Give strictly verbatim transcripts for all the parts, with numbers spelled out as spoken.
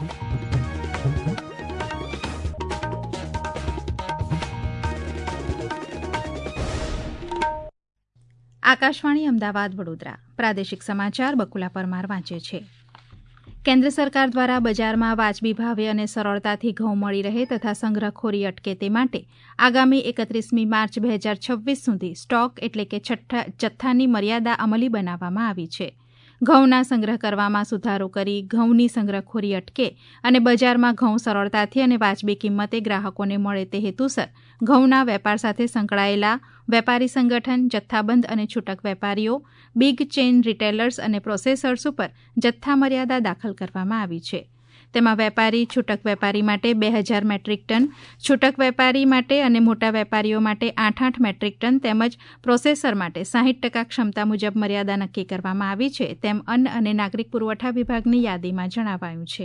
આકાશવાણી અમદાવાદ વડોદરા પ્રાદેશિક સમાચાર બકુલા પરમાર વાંચે છે. કેન્દ્ર સરકાર દ્વારા બજારમાં વાજબી ભાવે અને સરળતાથી ઘઉં મળી રહે તથા સંગ્રહખોરી અટકે તે માટે આગામી એકત્રીસમી માર્ચ બે હજાર છવ્વીસ સુધી સ્ટોક એટલે કે જથ્થાની મર્યાદા અમલી બનાવવામાં આવી છે. ઘઉંના સંગ્રહ કરવામાં સુધારો કરી ઘઉંની સંગ્રહખોરી અટકે અને બજારમાં ઘઉં સરળતાથી અને વાજબી કિંમતે ગ્રાહકોને મળે તે હેતુસર ઘઉંના વેપાર સાથે સંકળાયેલા વેપારી સંગઠન, જથ્થાબંધ અને છૂટક વેપારીઓ, બિગ ચેઇન રિટેલર્સ અને પ્રોસેસર્સ ઉપર જથ્થા મર્યાદા દાખલ કરવામાં આવી છે. તેમાં વેપારી, છૂટક વેપારી માટે બે હજાર મેટ્રિક ટન, છૂટક વેપારી માટે અને મોટા વેપારીઓ માટે આઠ આઠ મેટ્રિક ટન તેમજ પ્રોસેસર માટે સાહીઠ ટકા ક્ષમતા મુજબ મર્યાદા નક્કી કરવામાં આવી છે, તેમ અન્ન અને નાગરિક પુરવઠા વિભાગની યાદીમાં જણાવાયું છે.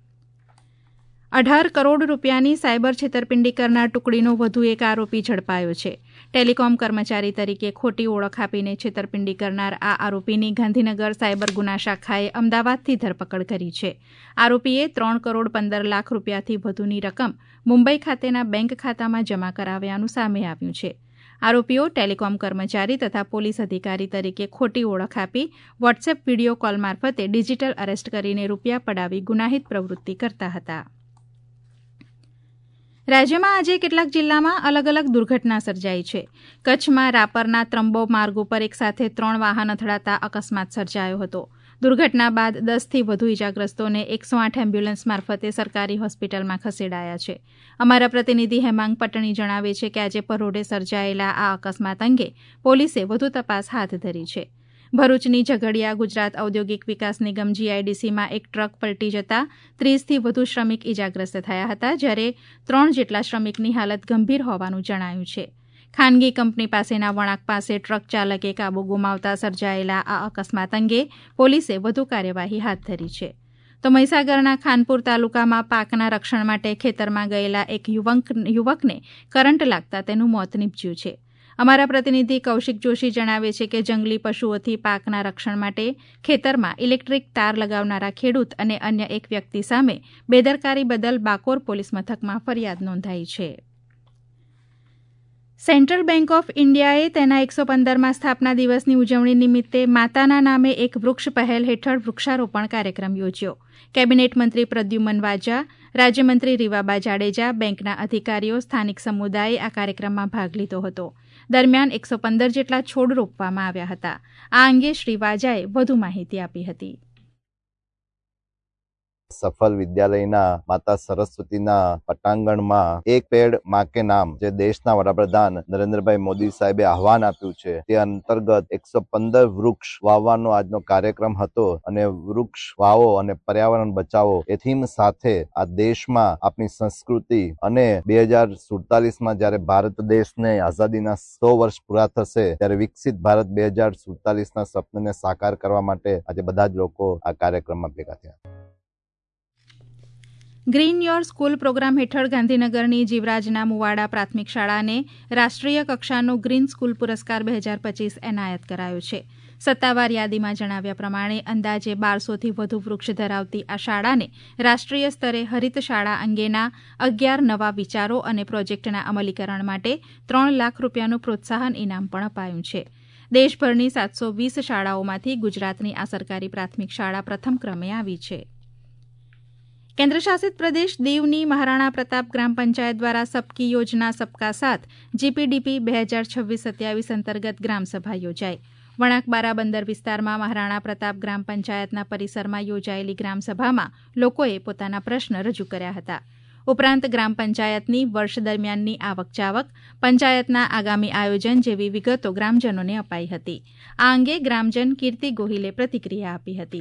અઢાર કરોડ રૂપિયાની સાયબર છેતરપિંડી કરનાર ટુકડીનો વધુ એક આરોપી ઝડપાયો છે. ટેલિકોમ કર્મચારી તરીકે ખોટી ઓળખ આપીને છેતરપિંડી કરનાર આ આરોપીની ગાંધીનગર સાયબર ગુના શાખાએ અમદાવાદથી ધરપકડ કરી છે. આરોપીએ ત્રણ કરોડ પંદર લાખ રૂપિયાથી વધુની રકમ મુંબઈ ખાતેના બેંક ખાતામાં જમા કરાવ્યાનું સામે આવ્યું છે. આરોપીઓ ટેલિકોમ કર્મચારી તથા પોલીસ અધિકારી તરીકે ખોટી ઓળખ આપી વોટ્સએપ વિડીયો કોલ મારફતે ડિજિટલ અરેસ્ટ કરીને રૂપિયા પડાવી ગુનાહિત પ્રવૃત્તિ કરતા હતા. રાજ્યમાં આજે કેટલાક જિલ્લામાં અલગ અલગ દુર્ઘટના સર્જાઈ છે. કચ્છમાં રાપરના ત્રંબો માર્ગ ઉપર એક સાથે ત્રણ વાહન અથડાતા અકસ્માત સર્જાયો હતો. દુર્ઘટના બાદ દસથી વધુ ઇજાગ્રસ્તોને એકસો આઠ એમ્બ્યુલન્સ મારફતે સરકારી હોસ્પિટલમાં ખસેડાયા છે. અમારા પ્રતિનિધિ હેમાંગ પટણી જણાવે છે કે આજે પરોઢે સર્જાયેલા આ અકસ્માત અંગે પોલીસે વધુ તપાસ હાથ ધરી છે. ભરૂચની ઝઘડિયા ગુજરાત ઔદ્યોગિક વિકાસ નિગમ જીઆઈડીસીમાં એક ટ્રક પલટી જતા ત્રીસથી વધુ શ્રમિક ઇજાગ્રસ્ત થયા હતા, જ્યારે ત્રણ જેટલા શ્રમિકની હાલત ગંભીર હોવાનું જણાયું છે. ખાનગી કંપની પાસેના વળાંક પાસે ટ્રક ચાલકે કાબુ ગુમાવતા સર્જાયેલા આ અકસ્માત અંગે પોલીસે વધુ કાર્યવાહી હાથ ધરી છે. તો મહીસાગરના ખાનપુર તાલુકામાં પાકના રક્ષણ માટે ખેતરમાં ગયેલા એક યુવક યુવકને કરંટ લાગતા તેનું મોત નીપજ્યું છે. અમારા પ્રતિનિધિ કૌશિક જોશી જણાવે છે કે જંગલી પશુઓથી પાકના રક્ષણ માટે ખેતરમાં ઇલેક્ટ્રિક તાર લગાવનારા ખેડૂત અને અન્ય એક વ્યક્તિ સામે બેદરકારી બદલ બાકોર પોલીસ મથકમાં ફરિયાદ નોંધાઈ છે. સેન્ટ્રલ બેંક ઓફ ઇન્ડિયાએ તેના એકસો પંદરમાં સ્થાપના દિવસની ઉજવણી નિમિત્તે માતાના નામે એક વૃક્ષ પહેલ હેઠળ વૃક્ષારોપણ કાર્યક્રમ યોજ્યો. કેબિનેટ મંત્રી પ્રદ્યુમન વાજા, રાજ્યમંત્રી રીવાબા જાડેજા, બેંકના અધિકારીઓ, સ્થાનિક સમુદાયે આ કાર્યક્રમમાં ભાગ લીધો હતો. દરમિયાન એકસો પંદર જેટલા છોડ રોપવામાં આવ્યા હતા. આ અંગે શ્રી વાજાએ વધુ માહિતી આપી હતી. સફલ વિદ્યાલયના માતા સરસ્વતીના પટાંગણમાં એક પેડ માં કે નામ જે દેશના વડાપ્રધાન નરેન્દ્રભાઈ મોદી સાહેબે આહવાન આપ્યું છે તે અંતર્ગત એકસો પંદર વૃક્ષ વાવવાનો આજનો કાર્યક્રમ હતો અને વૃક્ષ વાવો અને પર્યાવરણ બચાવો એ થીમ સાથે આ દેશમાં આપણી સંસ્કૃતિ અને બે હજાર સુડતાલીસ માં જયારે ભારત દેશને આઝાદીના સો વર્ષ પૂરા થશે ત્યારે વિકસિત ભારત બે હજાર સુડતાલીસ ના સપનાને સાકાર કરવા માટે આજે બધા જ લોકો આ કાર્યક્રમમાં ભેગા થયા. ગ્રીન યોર સ્કૂલ પ્રોગ્રામ હેઠળ ગાંધીનગરની જીવરાજના મુવાડા પ્રાથમિક શાળાને રાષ્ટ્રીય કક્ષાનો ગ્રીન સ્કૂલ પુરસ્કાર બે હજાર પચીસ એનાયત કરાયો છે. સત્તાવાર યાદીમાં જણાવ્યા પ્રમાણે અંદાજે બારસોથી વધુ વૃક્ષ ધરાવતી આ શાળાને રાષ્ટ્રીય સ્તરે હરિત શાળા અંગેના અગિયાર નવા વિચારો અને પ્રોજેક્ટના અમલીકરણ માટે ત્રણ લાખ રૂપિયાનું પ્રોત્સાહન ઇનામ પણ અપાયું છે. દેશભરની સાતસો વીસ શાળાઓમાંથી ગુજરાતની આ સરકારી પ્રાથમિક શાળા પ્રથમ ક્રમે આવી છે. કેન્દ્રશાસિત પ્રદેશ દીવની મહારાણા પ્રતાપ ગ્રામ પંચાયત દ્વારા સબકી યોજના સબકા સાથ જીપીડીપી બે હજાર છવ્વીસ સત્યાવીસ અંતર્ગત ગ્રામસભા યોજાઈ. વણાકબારા બંદર વિસ્તારમાં મહારાણા પ્રતાપ ગ્રામ પંચાયતના પરિસરમાં યોજાયેલી ગ્રામસભામાં લોકોએ પોતાના પ્રશ્ન રજૂ કર્યા હતા. ઉપરાંત ગ્રામ પંચાયતની વર્ષ દરમિયાનની આવક જાવક, પંચાયતના આગામી આયોજન જેવી વિગતો ગ્રામજનોને અપાઈ હતી. આ અંગે ગ્રામજન કીર્તિ ગોહિલે પ્રતિક્રિયા આપી હતી.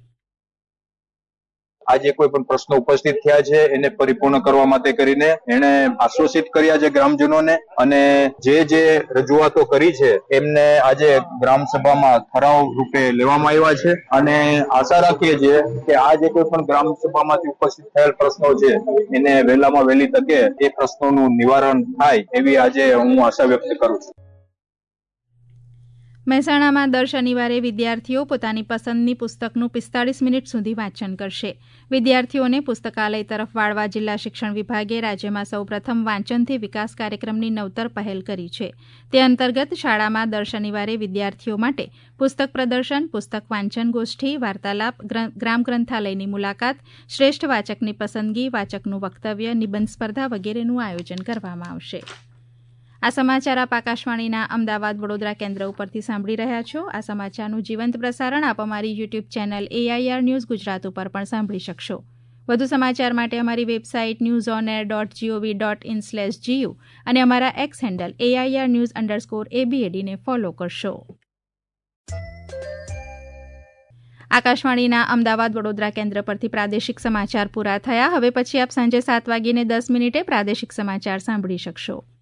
આજે કોઈ પણ પ્રશ્નો ઉપસ્થિત થયા છે એને પરિપૂર્ણ કરવા માટે કરીને એને આશ્વાસિત કર્યા છે ગ્રામજનોને, અને જે જે રજૂઆતો કરી છે એમને આજે ગ્રામસભામાં ઠરાવ રૂપે લેવામાં આવ્યા છે. અને આશા રાખીએ છીએ કે આ જે કોઈ પણ ગ્રામસભામાંથી ઉપસ્થિત થયેલ પ્રશ્નો છે એને વહેલામાં વહેલી તકે એ પ્રશ્નોનું નિવારણ થાય એવી આજે હું આશા વ્યક્ત કરું છું. મહેસાણામાં દર શનિવારે વિદ્યાર્થીઓ પોતાની પસંદની પુસ્તકનું પિસ્તાળીસ મિનિટ સુધી વાંચન કરશે. વિદ્યાર્થીઓને પુસ્તકાલય તરફ વાળવા જિલ્લા શિક્ષણ વિભાગે રાજ્યમાં સૌપ્રથમ વાંચનથી વિકાસ કાર્યક્રમની નવતર પહેલ કરી છે. તે અંતર્ગત શાળામાં દર શનિવારે વિદ્યાર્થીઓ માટે પુસ્તક પ્રદર્શન, પુસ્તક વાંચન ગોષ્ઠી, વાર્તાલાપ, ગ્રામ ગ્રંથાલયની મુલાકાત, શ્રેષ્ઠ વાચકની પસંદગી, વાચકનું વક્તવ્ય, નિબંધ સ્પર્ધા વગેરેનું આયોજન કરવામાં આવશે. આ સમાચાર આપ આકાશવાણીના અમદાવાદ વડોદરા કેન્દ્ર ઉપરથી સાંભળી રહ્યા છો. આ સમાચારનું જીવંત પ્રસારણ આપ અમારી YouTube channel A I R news Gujarat ઉપર પણ સાંભળી શકશો. વધુ સમાચાર માટે અમારી website news on air dot G O V dot in slash G U અને અમારા X handle A I R news underscore એબીએડીને ફોલો કરશો. આકાશવાણીના અમદાવાદ વડોદરા કેન્દ્ર પરથી પ્રાદેશિક સમાચાર પૂરા થયા. હવે પછી આપ સાંજે સાત વાગીને દસ મિનિટે પ્રાદેશિક સમાચાર સાંભળી શકશો.